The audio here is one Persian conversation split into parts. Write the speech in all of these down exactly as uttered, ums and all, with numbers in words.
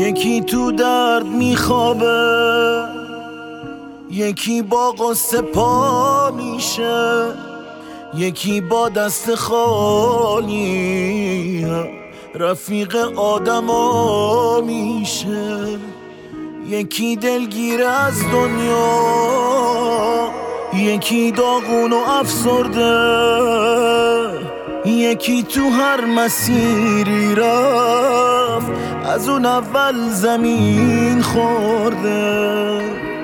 یکی تو درد میخوابه، یکی با قصه پا میشه، یکی با دست خالی رفیق آدما میشه. یکی دلگیر از دنیا، یکی داغون و افسرده، یکی تو هر مسیری رفت از اون اول زمین خورده.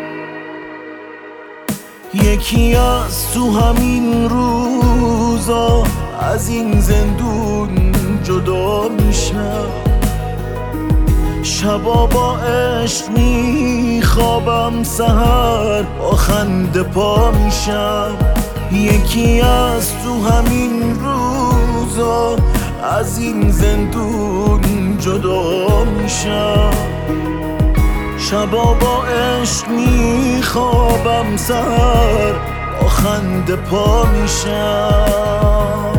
یکی از تو همین روزا از این زندون جدا میشه، شبا با عشق میخوابم، سحر با خنده پا میشم. یکی از تو همین روزا از این زندون جدا میشم، شبا با عشق میخوابم، سحر با خنده پا میشم.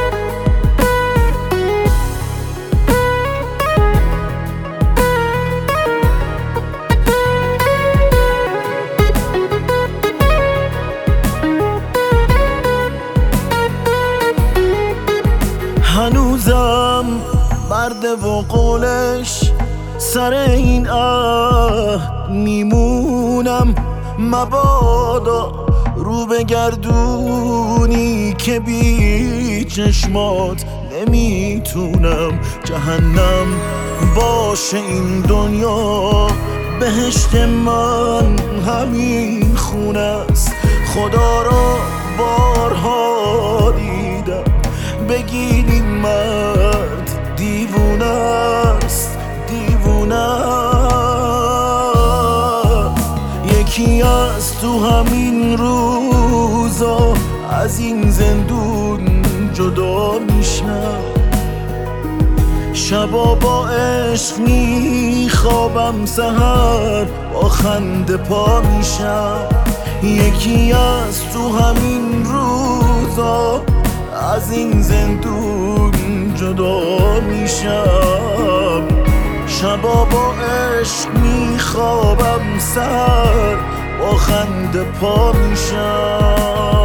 هنوزم مرده و قولش سر این عهد میمونم، مبادا رو بگردونی که بی چشمات نمیتونم. جهنم باشه این دنیا، بهشت من همین خونه است. خدا را بارها دیدم، بگین این مرد دیوونه است، دیوونه. یکی از تو همین روزا از این زندون جدا میشم، شبا با عشق میخوابم، سحر با خنده پا میشم. یکی از تو همین روزا از این زندون جدا میشم، شبا با عشق میخوابم، سحر با خنده پا میشم.